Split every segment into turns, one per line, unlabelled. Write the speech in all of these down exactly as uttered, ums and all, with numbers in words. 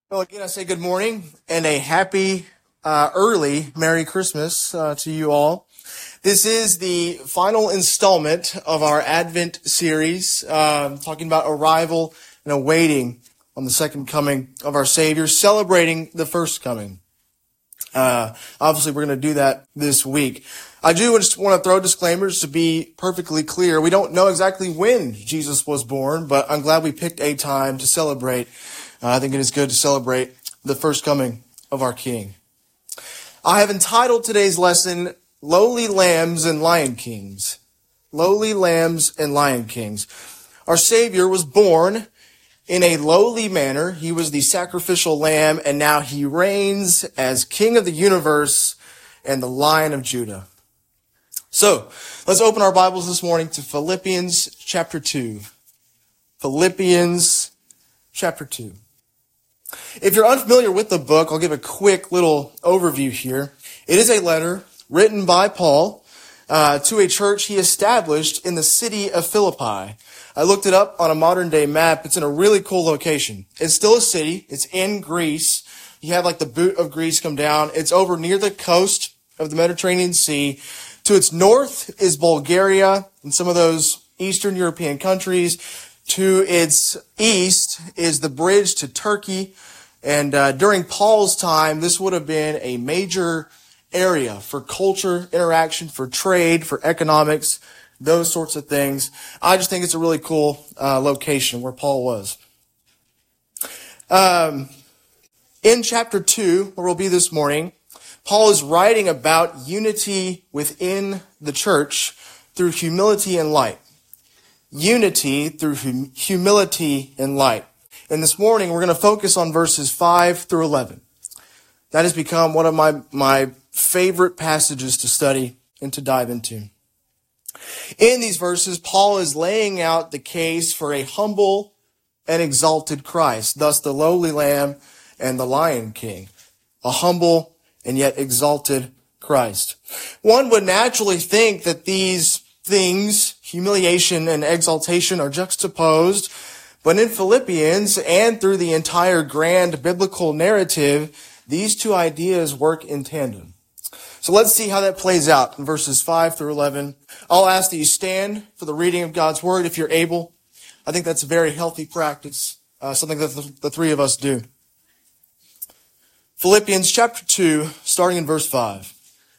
Well, again, I say good morning and a happy uh, early Merry Christmas uh, to you all. This is the final installment of our Advent series, uh, talking about arrival and awaiting on the second coming of our Savior, celebrating the first coming. Uh, obviously, we're going to do that this week. I do just want to throw disclaimers to be perfectly clear. We don't know exactly when Jesus was born, but I'm glad we picked a time to celebrate. Uh, I think it is good to celebrate the first coming of our King. I have entitled today's lesson, Lowly Lambs and Lion Kings. Lowly Lambs and Lion Kings. Our Savior was born in a lowly manner. He was the sacrificial lamb, and now he reigns as King of the universe and the Lion of Judah. So, let's open our Bibles this morning to Philippians chapter two. Philippians chapter two. If you're unfamiliar with the book, I'll give a quick little overview here. It is a letter written by Paul uh, to a church he established in the city of Philippi. I looked it up on a modern day map. It's in a really cool location. It's still a city. It's in Greece. You have like the boot of Greece come down. It's over near the coast of the Mediterranean Sea. To its north is Bulgaria and some of those Eastern European countries. To its east is the bridge to Turkey. And uh, during Paul's time, this would have been a major area for culture, interaction, for trade, for economics, those sorts of things. I just think it's a really cool uh, location where Paul was. Um, in chapter two, where we'll be this morning, Paul is writing about unity within the church through humility and light. Unity through hum- humility and light. And this morning, we're going to focus on verses five through eleven. That has become one of my, my favorite passages to study and to dive into. In these verses, Paul is laying out the case for a humble and exalted Christ, thus the lowly lamb and the lion king. A humble and yet exalted Christ. One would naturally think that these things, humiliation and exaltation, are juxtaposed, but in Philippians and through the entire grand biblical narrative, these two ideas work in tandem. So let's see how that plays out in verses five through eleven. I'll ask that you stand for the reading of God's word if you're able. I think that's a very healthy practice, uh, something that the, the three of us do. Philippians chapter two, starting in verse five.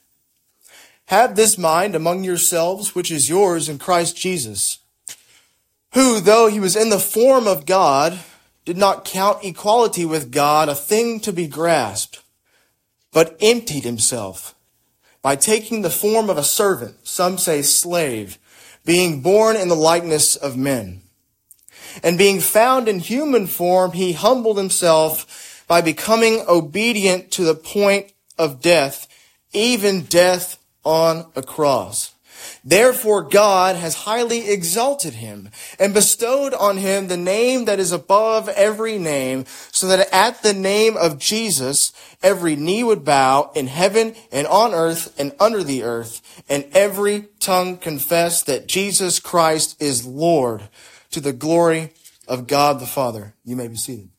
Have this mind among yourselves, which is yours in Christ Jesus, who, though he was in the form of God, did not count equality with God a thing to be grasped, but emptied himself by taking the form of a servant, some say slave, being born in the likeness of men. And being found in human form, he humbled himself by becoming obedient to the point of death, even death on a cross. Therefore God has highly exalted him and bestowed on him the name that is above every name, so that at the name of Jesus every knee would bow in heaven and on earth and under the earth, and every tongue confess that Jesus Christ is Lord, to the glory of God the Father. You may be seated.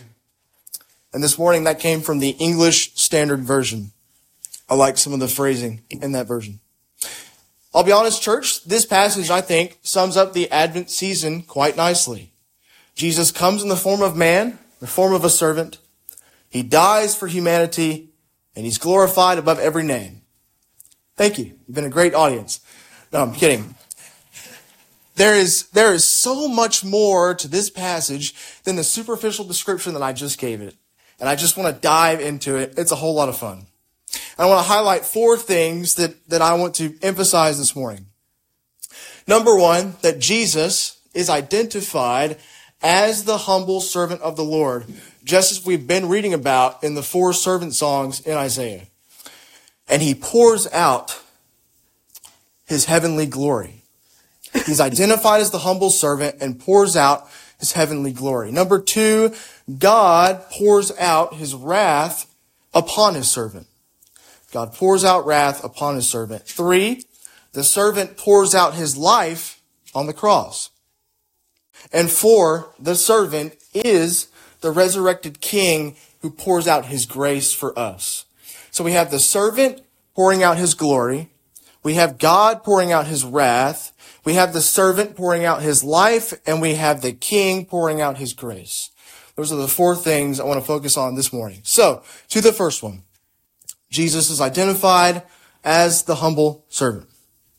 And this morning that came from the English Standard Version. I like some of the phrasing in that version. I'll be honest, church, this passage, I think, sums up the Advent season quite nicely. Jesus comes in the form of man, the form of a servant. He dies for humanity, and he's glorified above every name. Thank you. You've been a great audience. No, I'm kidding. There is, there is so much more to this passage than the superficial description that I just gave it. And I just want to dive into it. It's a whole lot of fun. I want to highlight four things that, that I want to emphasize this morning. Number one, that Jesus is identified as the humble servant of the Lord, just as we've been reading about in the four servant songs in Isaiah. And he pours out his heavenly glory. He's identified as the humble servant and pours out his heavenly glory. Number two, God pours out his wrath upon his servant. God pours out wrath upon his servant. Three, the servant pours out his life on the cross. And four, the servant is the resurrected king who pours out his grace for us. So we have the servant pouring out his glory. We have God pouring out his wrath. We have the servant pouring out his life, and we have the king pouring out his grace. Those are the four things I want to focus on this morning. So, to the first one. Jesus is identified as the humble servant.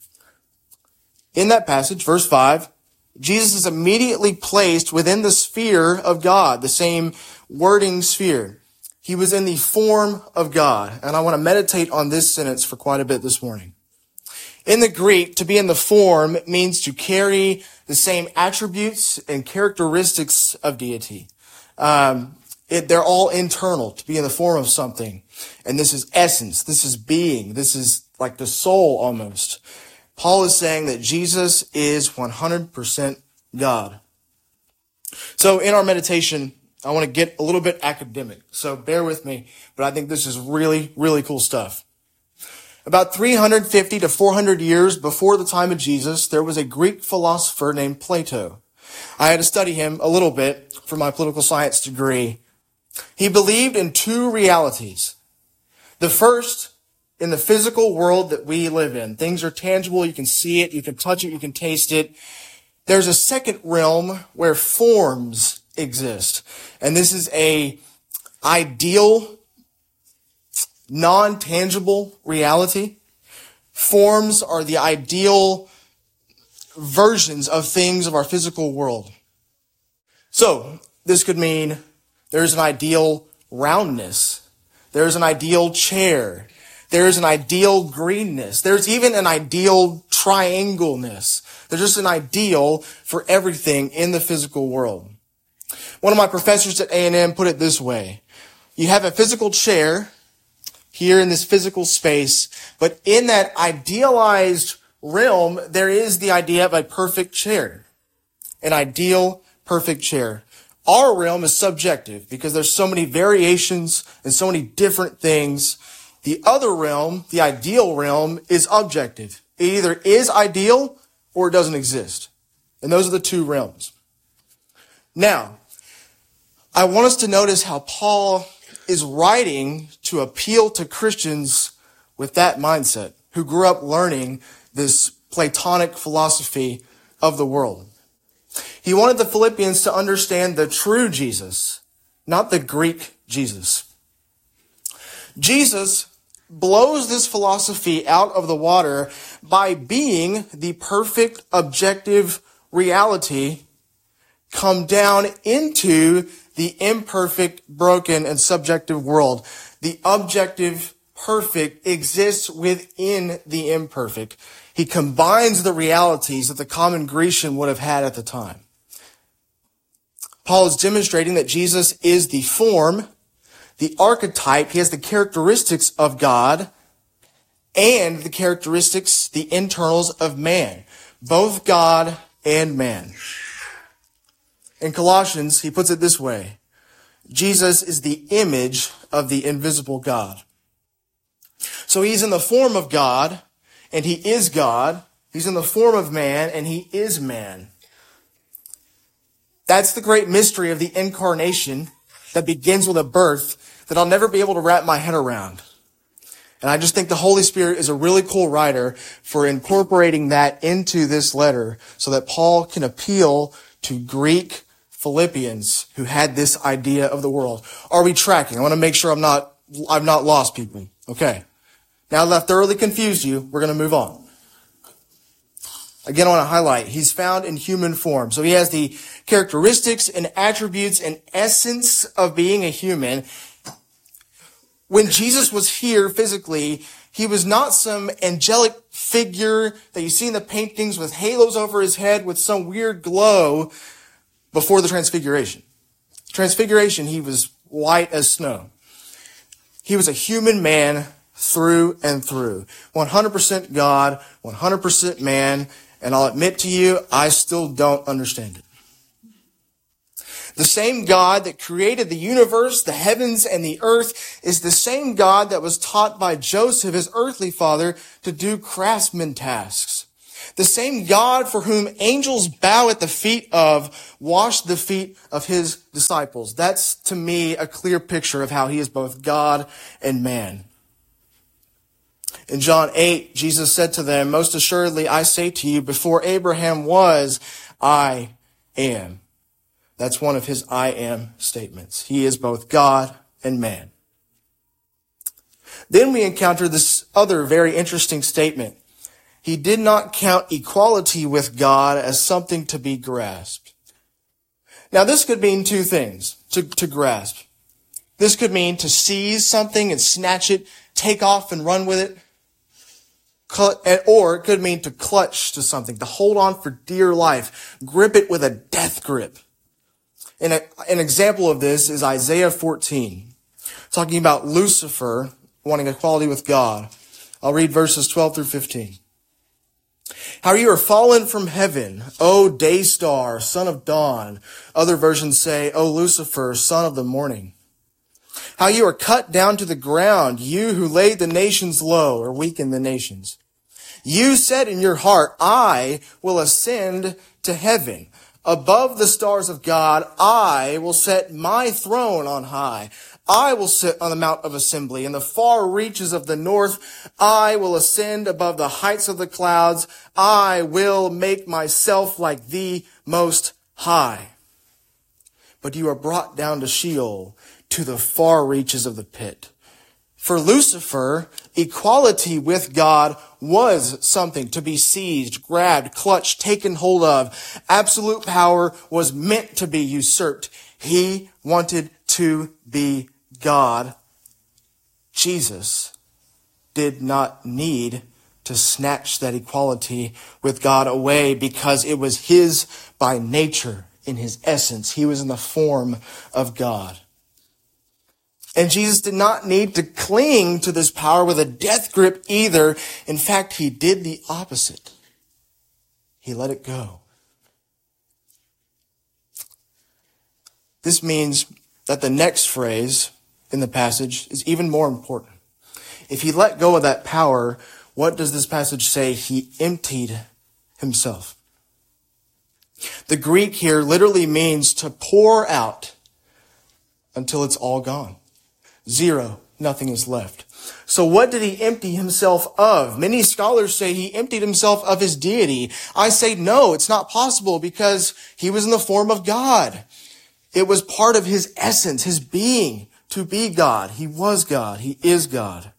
In that passage, verse five, Jesus is immediately placed within the sphere of God, the same wording sphere. He was in the form of God. And I want to meditate on this sentence for quite a bit this morning. In the Greek, to be in the form means to carry the same attributes and characteristics of deity. Um, it, they're all internal, to be in the form of something. And this is essence. This is being. This is like the soul almost. Paul is saying that Jesus is one hundred percent God. So in our meditation, I want to get a little bit academic. So bear with me, but I think this is really, really cool stuff. About three hundred fifty to four hundred years before the time of Jesus, there was a Greek philosopher named Plato. I had to study him a little bit for my political science degree. He believed in two realities. The first, in the physical world that we live in. Things are tangible, you can see it, you can touch it, you can taste it. There's a second realm where forms exist. And this is a ideal, non-tangible reality. Forms are the ideal versions of things of our physical world. So, this could mean there's an ideal roundness. There's an ideal chair. There's an ideal greenness. There's even an ideal triangleness. There's just an ideal for everything in the physical world. One of my professors at A and M put it this way. You have a physical chair here in this physical space, but in that idealized realm, there is the idea of a perfect chair. An ideal, perfect chair. Our realm is subjective because there's so many variations and so many different things. The other realm, the ideal realm, is objective. It either is ideal or it doesn't exist. And those are the two realms. Now, I want us to notice how Paul is writing to appeal to Christians with that mindset, who grew up learning this Platonic philosophy of the world. He wanted the Philippians to understand the true Jesus, not the Greek Jesus. Jesus blows this philosophy out of the water by being the perfect objective reality come down into the imperfect, broken, and subjective world. The objective perfect exists within the imperfect. He combines the realities that the common Grecian would have had at the time. Paul is demonstrating that Jesus is the form, the archetype. He has the characteristics of God and the characteristics, the internals of man, both God and man. In Colossians, he puts it this way. Jesus is the image of the invisible God. So he's in the form of God, and he is God. He's in the form of man, and he is man. That's the great mystery of the incarnation that begins with a birth that I'll never be able to wrap my head around. And I just think the Holy Spirit is a really cool writer for incorporating that into this letter so that Paul can appeal to Greek Philippians who had this idea of the world. Are we tracking? I want to make sure I'm not, I've not lost people. Okay. Now that I've thoroughly confused you, we're going to move on. Again, I want to highlight, he's found in human form. So he has the characteristics and attributes and essence of being a human. When Jesus was here physically, he was not some angelic figure that you see in the paintings with halos over his head with some weird glow before the transfiguration. Transfiguration, he was white as snow. He was a human man through and through. one hundred percent God, one hundred percent man. And I'll admit to you, I still don't understand it. The same God that created the universe, the heavens, and the earth is the same God that was taught by Joseph, his earthly father, to do craftsman tasks. The same God for whom angels bow at the feet of washed the feet of his disciples. That's, to me, a clear picture of how he is both God and man. In John eight, Jesus said to them, "Most assuredly, I say to you, before Abraham was, I am." That's one of his I am statements. He is both God and man. Then we encounter this other very interesting statement. He did not count equality with God as something to be grasped. Now, this could mean two things, to, to grasp. This could mean to seize something and snatch it, take off and run with it. Or it could mean to clutch to something, to hold on for dear life, grip it with a death grip. And a, an example of this is Isaiah fourteen, talking about Lucifer wanting equality with God. I'll read verses twelve through fifteen. "How you are fallen from heaven, O day star, son of dawn." Other versions say, "O Lucifer, son of the morning. How you are cut down to the ground, you who laid the nations low," or weakened the nations. "You said in your heart, I will ascend to heaven. Above the stars of God, I will set my throne on high. I will sit on the mount of assembly. In the far reaches of the north, I will ascend above the heights of the clouds. I will make myself like the Most High. But you are brought down to Sheol, to the far reaches of the pit." For Lucifer, equality with God was something to be seized, grabbed, clutched, taken hold of. Absolute power was meant to be usurped. He wanted to be God. Jesus did not need to snatch that equality with God away because it was his by nature, in his essence. He was in the form of God. And Jesus did not need to cling to this power with a death grip either. In fact, he did the opposite. He let it go. This means that the next phrase in the passage is even more important. If he let go of that power, what does this passage say? He emptied himself. The Greek here literally means to pour out until it's all gone. Zero, nothing is left. So what did he empty himself of? Many scholars say he emptied himself of his deity. I say no, it's not possible because he was in the form of God. It was part of his essence, his being, to be God. He was God. He is God.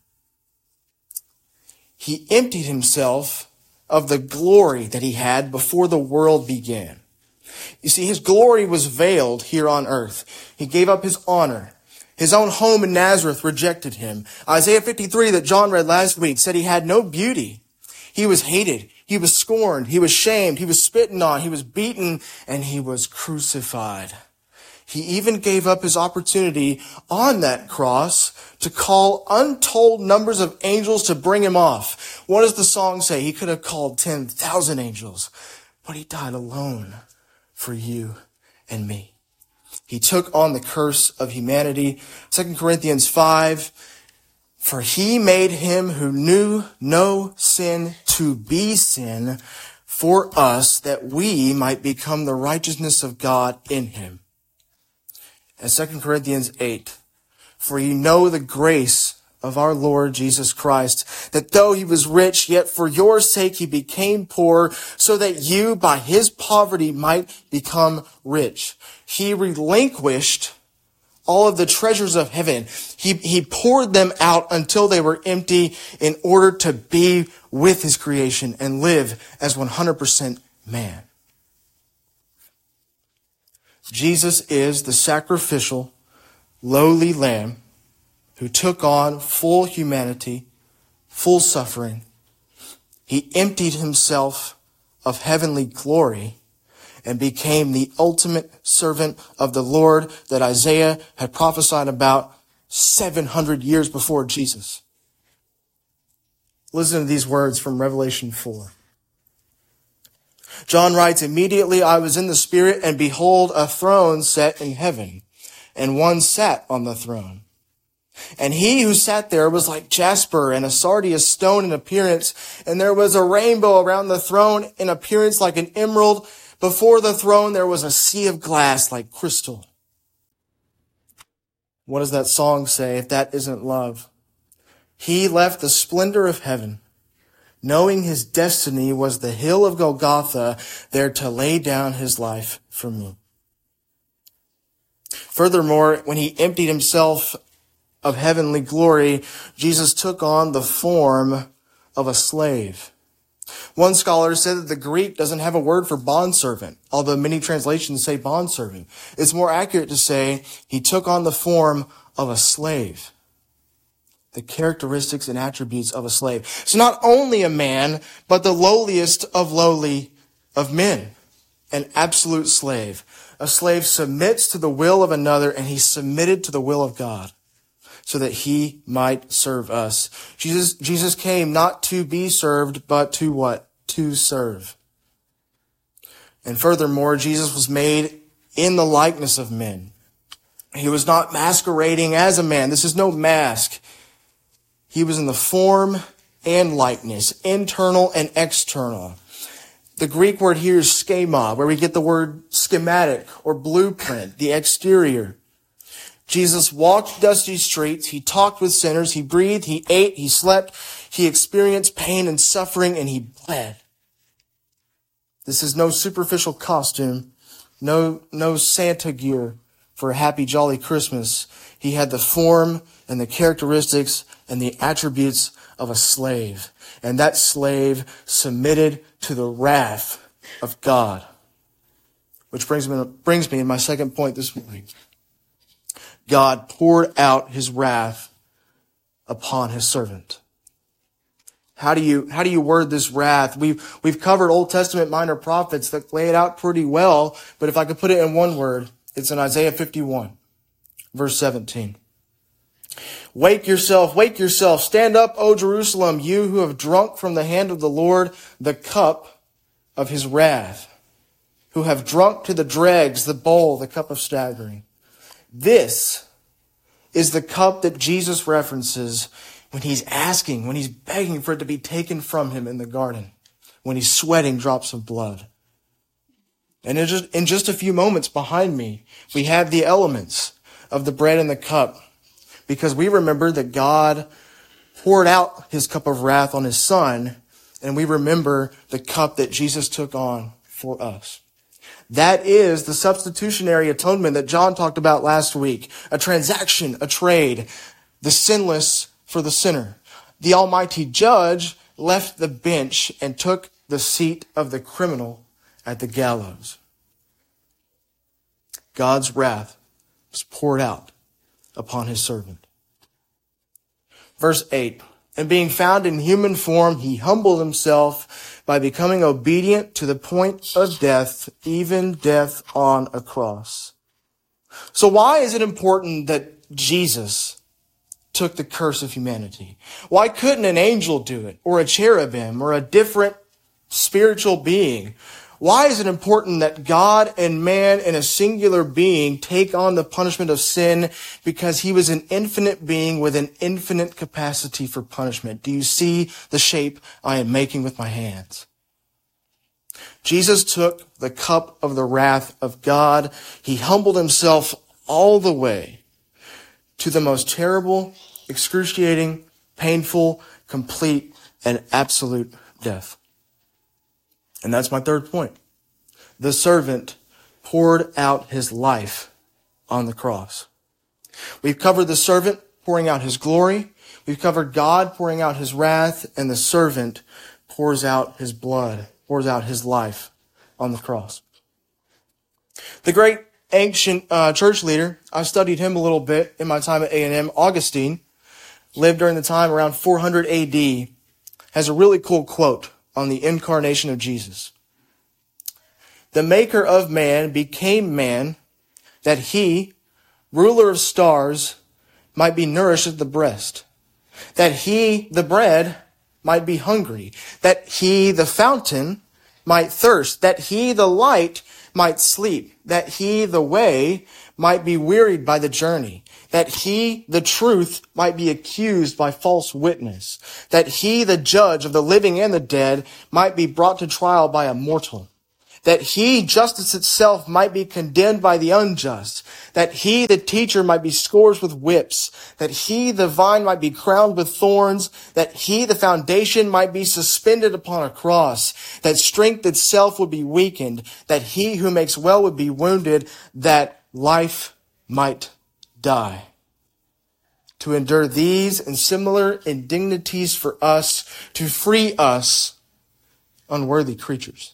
He emptied himself of the glory that he had before the world began. You see, his glory was veiled here on earth. He gave up his honor. His own home in Nazareth rejected him. Isaiah fifty-three that John read last week said he had no beauty. He was hated. He was scorned. He was shamed. He was spitting on. He was beaten, and he was crucified. He even gave up his opportunity on that cross to call untold numbers of angels to bring him off. What does the song say? He could have called ten thousand angels, but he died alone for you and me. He took on the curse of humanity. Second Corinthians five, "For he made him who knew no sin to be sin for us, that we might become the righteousness of God in him." And Second Corinthians eight, "For you know the grace of our Lord Jesus Christ, that though he was rich, yet for your sake he became poor, so that you by his poverty might become rich." He relinquished all of the treasures of heaven. He, he poured them out until they were empty in order to be with his creation and live as one hundred percent man. Jesus is the sacrificial, lowly lamb who took on full humanity, full suffering. He emptied himself of heavenly glory and became the ultimate servant of the Lord that Isaiah had prophesied about seven hundred years before Jesus. Listen to these words from Revelation four. John writes, "Immediately I was in the Spirit, and behold, a throne set in heaven, and one sat on the throne. And he who sat there was like jasper and a sardius stone in appearance. And there was a rainbow around the throne in appearance like an emerald. Before the throne there was a sea of glass like crystal. What does that song say if that isn't love? He left the splendor of heaven, knowing his destiny was the hill of Golgotha, there to lay down his life for me. Furthermore, when he emptied himself of heavenly glory, Jesus took on the form of a slave. One scholar said that the Greek doesn't have a word for bondservant, although many translations say bondservant. It's more accurate to say he took on the form of a slave. The characteristics and attributes of a slave. So not only a man, but the lowliest of lowly of men. An absolute slave. A slave submits to the will of another, and he submitted to the will of God so that he might serve us. Jesus, Jesus came not to be served, but to what? To serve. And furthermore, Jesus was made in the likeness of men. He was not masquerading as a man. This is no mask. He was in the form and likeness, internal and external. The Greek word here is schema, where we get the word schematic or blueprint, the exterior. Jesus walked dusty streets. He talked with sinners. He breathed. He ate. He slept. He experienced pain and suffering, and he bled. This is no superficial costume, no, no Santa gear for a happy, jolly Christmas. He had the form and the characteristics and the attributes of a slave. And that slave submitted to the wrath of God. Which brings me, brings me in my second point this morning. God poured out his wrath upon his servant. How do you, how do you word this wrath? We've, we've covered Old Testament minor prophets that lay it out pretty well, but if I could put it in one word, it's in Isaiah fifty-one, verse seventeen. Wake yourself, wake yourself, stand up, O Jerusalem, you who have drunk from the hand of the Lord the cup of his wrath, who have drunk to the dregs the bowl, the cup of staggering. This is the cup that Jesus references when he's asking, when he's begging for it to be taken from him in the garden, when he's sweating drops of blood. And in just, in just a few moments behind me, we have the elements of the bread and the cup, because we remember that God poured out his cup of wrath on his son, and we remember the cup that Jesus took on for us. That is the substitutionary atonement that John talked about last week. A transaction, a trade, the sinless for the sinner. The Almighty Judge left the bench and took the seat of the criminal at the gallows. God's wrath was poured out upon his servant. Verse eight, and being found in human form, he humbled himself by becoming obedient to the point of death, even death on a cross. So why is it important that Jesus took the curse of humanity? Why couldn't an angel do it, or a cherubim, or a different spiritual being? Why is it important that God and man in a singular being take on the punishment of sin? Because he was an infinite being with an infinite capacity for punishment. Do you see the shape I am making with my hands? Jesus took the cup of the wrath of God. He humbled himself all the way to the most terrible, excruciating, painful, complete, and absolute death. And that's my third point. The servant poured out his life on the cross. We've covered the servant pouring out his glory. We've covered God pouring out his wrath, and the servant pours out his blood, pours out his life on the cross. The great ancient uh, church leader, I studied him a little bit in my time at A and M, Augustine, lived during the time around four hundred A D, has a really cool quote on the incarnation of Jesus. The maker of man became man, that he, ruler of stars, might be nourished at the breast, that he, the bread, might be hungry, that he, the fountain, might thirst, that he, the light, might sleep, that he, the way, might be wearied by the journey, that he, the truth, might be accused by false witness, that he, the judge of the living and the dead, might be brought to trial by a mortal, that he, justice itself, might be condemned by the unjust, that he, the teacher, might be scourged with whips, that he, the vine, might be crowned with thorns, that he, the foundation, might be suspended upon a cross, that strength itself would be weakened, that he who makes well would be wounded, that life might die. To endure these and similar indignities for us, to free us, unworthy creatures.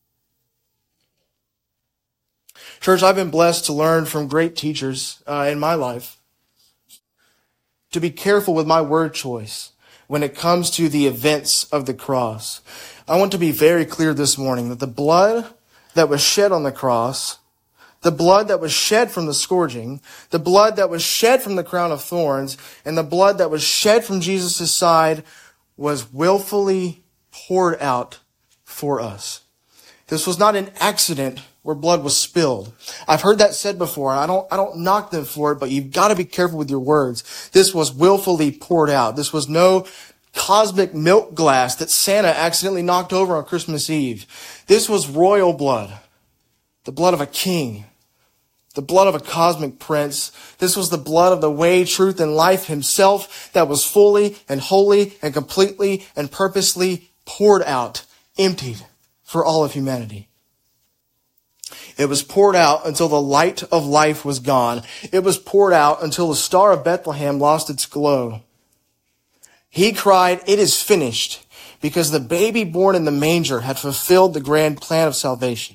Church, I've been blessed to learn from great teachers uh, in my life to be careful with my word choice when it comes to the events of the cross. I want to be very clear this morning that the blood that was shed on the cross, the blood that was shed from the scourging, the blood that was shed from the crown of thorns, and the blood that was shed from Jesus' side was willfully poured out for us. This was not an accident where blood was spilled. I've heard that said before. I don't, I don't knock them for it, but you've got to be careful with your words. This was willfully poured out. This was no cosmic milk glass that Santa accidentally knocked over on Christmas Eve. This was royal blood, the blood of a king, the blood of a cosmic prince. This was the blood of the way, truth, and life himself that was fully and wholly and completely and purposely poured out, emptied for all of humanity. It was poured out until the light of life was gone. It was poured out until the Star of Bethlehem lost its glow. He cried, "It is finished," because the baby born in the manger had fulfilled the grand plan of salvation.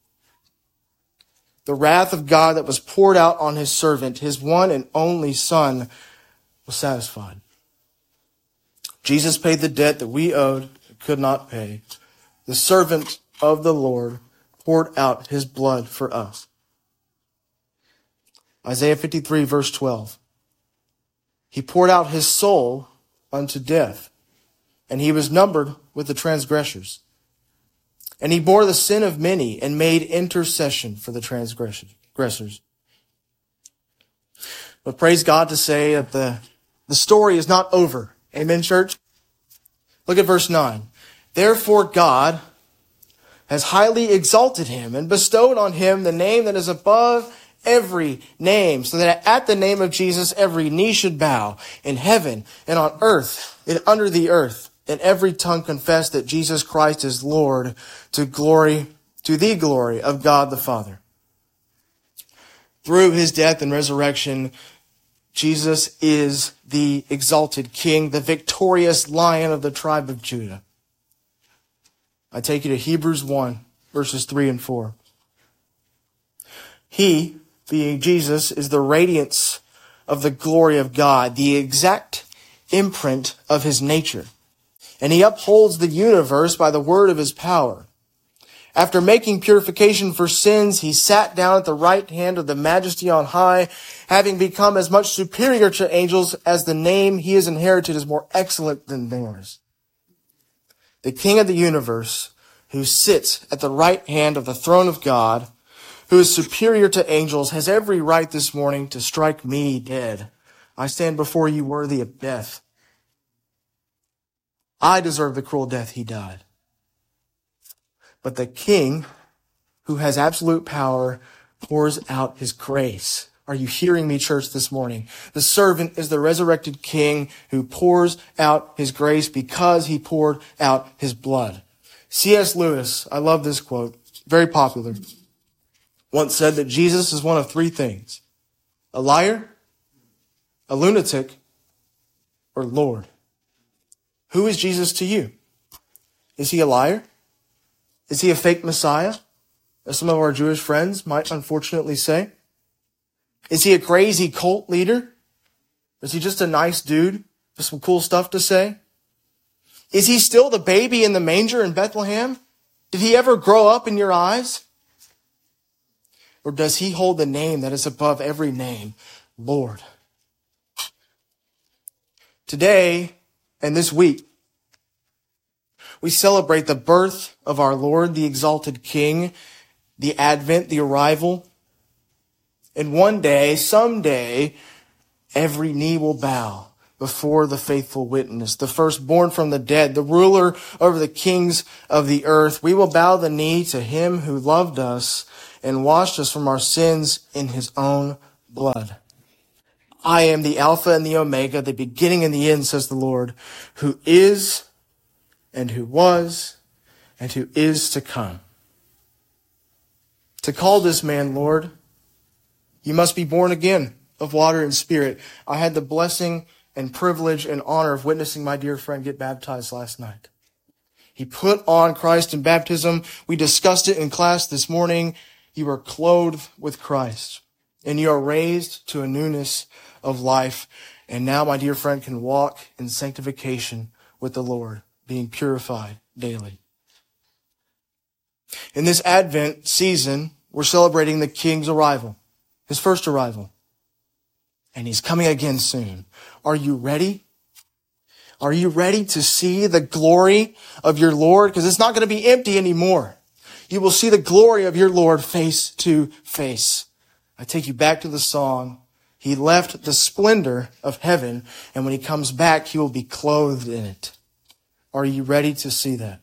The wrath of God that was poured out on his servant, his one and only Son, was satisfied. Jesus paid the debt that we owed and could not pay. The servant of the Lord poured out his blood for us. Isaiah fifty-three, verse twelve. He poured out his soul unto death, and he was numbered with the transgressors. And he bore the sin of many and made intercession for the transgressors. But praise God to say that the, the story is not over. Amen, church? Look at verse nine. Therefore God has highly exalted him and bestowed on him the name that is above every name, so that at the name of Jesus every knee should bow in heaven and on earth and under the earth, and every tongue confess that Jesus Christ is Lord, to glory, to the glory of God the Father. Through his death and resurrection, Jesus is the exalted King, the victorious Lion of the tribe of Judah. I take you to Hebrews one, verses three and four. He, being Jesus, is the radiance of the glory of God, the exact imprint of his nature. And he upholds the universe by the word of his power. After making purification for sins, he sat down at the right hand of the Majesty on high, having become as much superior to angels as the name he has inherited is more excellent than theirs. The King of the universe, who sits at the right hand of the throne of God, who is superior to angels, has every right this morning to strike me dead. I stand before you worthy of death. I deserve the cruel death he died. But the King, who has absolute power, pours out his grace. Are you hearing me, church, this morning? The servant is the resurrected King who pours out his grace because he poured out his blood. C S Lewis, I love this quote, very popular, once said that Jesus is one of three things: a liar, a lunatic, or Lord. Who is Jesus to you? Is he a liar? Is he a fake Messiah, as some of our Jewish friends might unfortunately say? Is he a crazy cult leader? Is he just a nice dude with some cool stuff to say? Is he still the baby in the manger in Bethlehem? Did he ever grow up in your eyes? Or does he hold the name that is above every name, Lord? Today and this week, we celebrate the birth of our Lord, the exalted King, the advent, the arrival. And one day, someday, every knee will bow before the faithful witness, the firstborn from the dead, the ruler over the kings of the earth. We will bow the knee to him who loved us and washed us from our sins in his own blood. I am the Alpha and the Omega, the beginning and the end, says the Lord, who is and who was and who is to come. To call this man Lord, you must be born again of water and spirit. I had the blessing and privilege and honor of witnessing my dear friend get baptized last night. He put on Christ in baptism. We discussed it in class this morning. You are clothed with Christ, and you are raised to a newness of life. And now my dear friend can walk in sanctification with the Lord, being purified daily. In this Advent season, we're celebrating the King's arrival, his first arrival. And he's coming again soon. Are you ready? Are you ready to see the glory of your Lord? Because it's not going to be empty anymore. You will see the glory of your Lord face to face. I take you back to the song. He left the splendor of heaven, and when he comes back, he will be clothed in it. Are you ready to see that?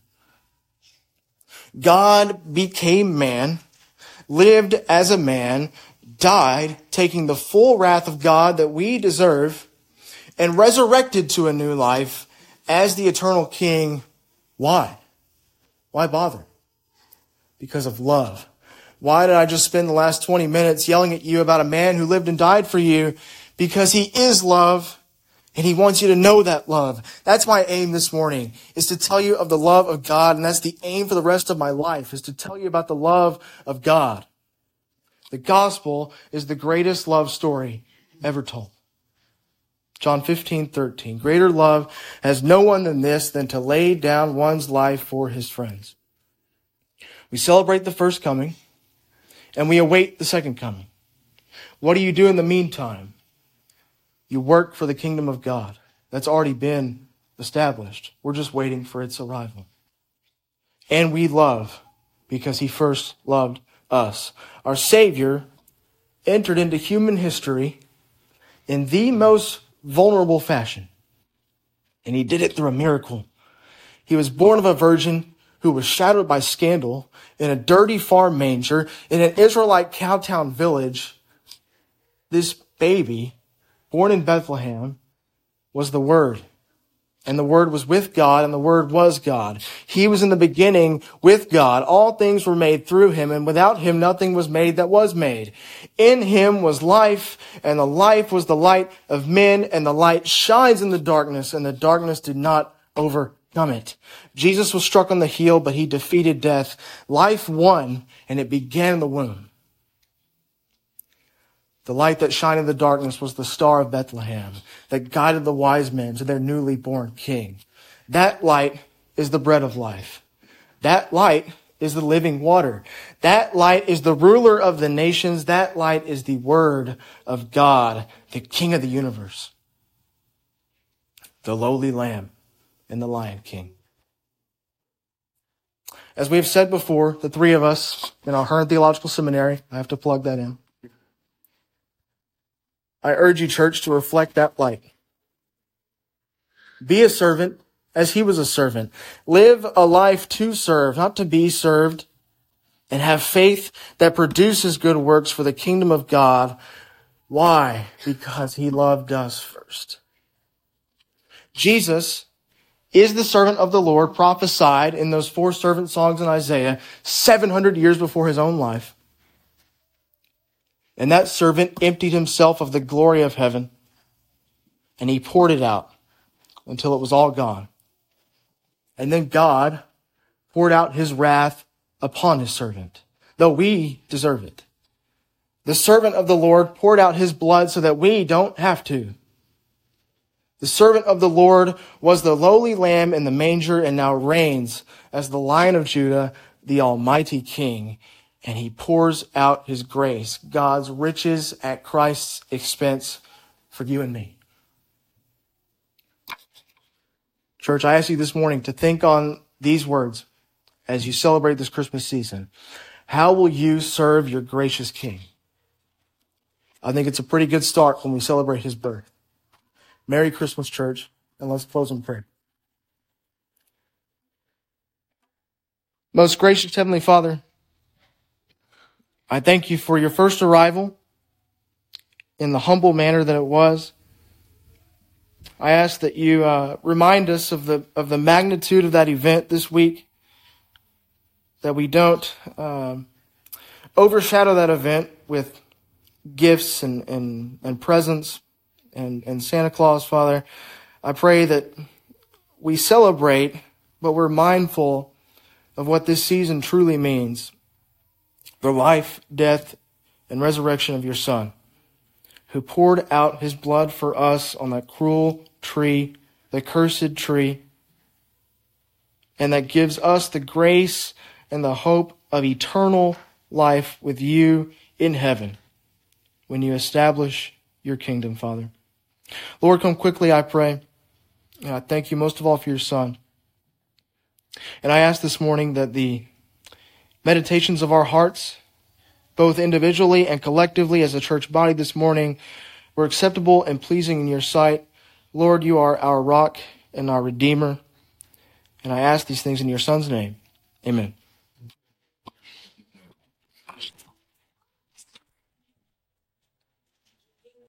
God became man, lived as a man, died, taking the full wrath of God that we deserve, and resurrected to a new life as the eternal King. Why? Why bother? Because of love. Why did I just spend the last twenty minutes yelling at you about a man who lived and died for you? Because he is love, and he wants you to know that love. That's my aim this morning, is to tell you of the love of God, and that's the aim for the rest of my life, is to tell you about the love of God. The gospel is the greatest love story ever told. John fifteen thirteen. Greater love has no one than this, than to lay down one's life for his friends. We celebrate the first coming, and we await the second coming. What do you do in the meantime? You work for the kingdom of God. That's already been established. We're just waiting for its arrival. And we love because he first loved us. Our Savior entered into human history in the most vulnerable fashion. And he did it through a miracle. He was born of a virgin who was shadowed by scandal in a dirty farm manger in an Israelite cowtown village. This baby, born in Bethlehem, was the Word. And the Word was with God, and the Word was God. He was in the beginning with God. All things were made through him, and without him nothing was made that was made. In him was life, and the life was the light of men, and the light shines in the darkness, and the darkness did not overcome it. Jesus was struck on the heel, but he defeated death. Life won, and it began in the womb. The light that shined in the darkness was the Star of Bethlehem that guided the wise men to their newly born king. That light is the bread of life. That light is the living water. That light is the ruler of the nations. That light is the Word of God, the King of the universe, the lowly Lamb and the Lion King. As we have said before, the three of us in our Hearn Theological Seminary, I have to plug that in. I urge you, church, to reflect that light. Be a servant as he was a servant. Live a life to serve, not to be served. And have faith that produces good works for the kingdom of God. Why? Because he loved us first. Jesus is the servant of the Lord prophesied in those four servant songs in Isaiah seven hundred years before his own life. And that servant emptied himself of the glory of heaven, and he poured it out until it was all gone. And then God poured out his wrath upon his servant, though we deserve it. The servant of the Lord poured out his blood so that we don't have to. The servant of the Lord was the lowly lamb in the manger and now reigns as the Lion of Judah, the Almighty King. And he pours out his grace, God's riches at Christ's expense for you and me. Church, I ask you this morning to think on these words as you celebrate this Christmas season. How will you serve your gracious King? I think it's a pretty good start when we celebrate his birth. Merry Christmas, church, and let's close in prayer. Most gracious Heavenly Father, I thank you for your first arrival in the humble manner that it was. I ask that you uh, remind us of the of the magnitude of that event this week, that we don't um, overshadow that event with gifts and, and, and presents and, and Santa Claus, Father. I pray that we celebrate, but we're mindful of what this season truly means. The life, death, and resurrection of your Son, who poured out his blood for us on that cruel tree, the cursed tree, and that gives us the grace and the hope of eternal life with you in heaven when you establish your kingdom, Father. Lord, come quickly, I pray. And I thank you most of all for your Son. And I ask this morning that the meditations of our hearts, both individually and collectively as a church body this morning, were acceptable and pleasing in your sight. Lord, you are our rock and our Redeemer. And I ask these things in your Son's name. Amen.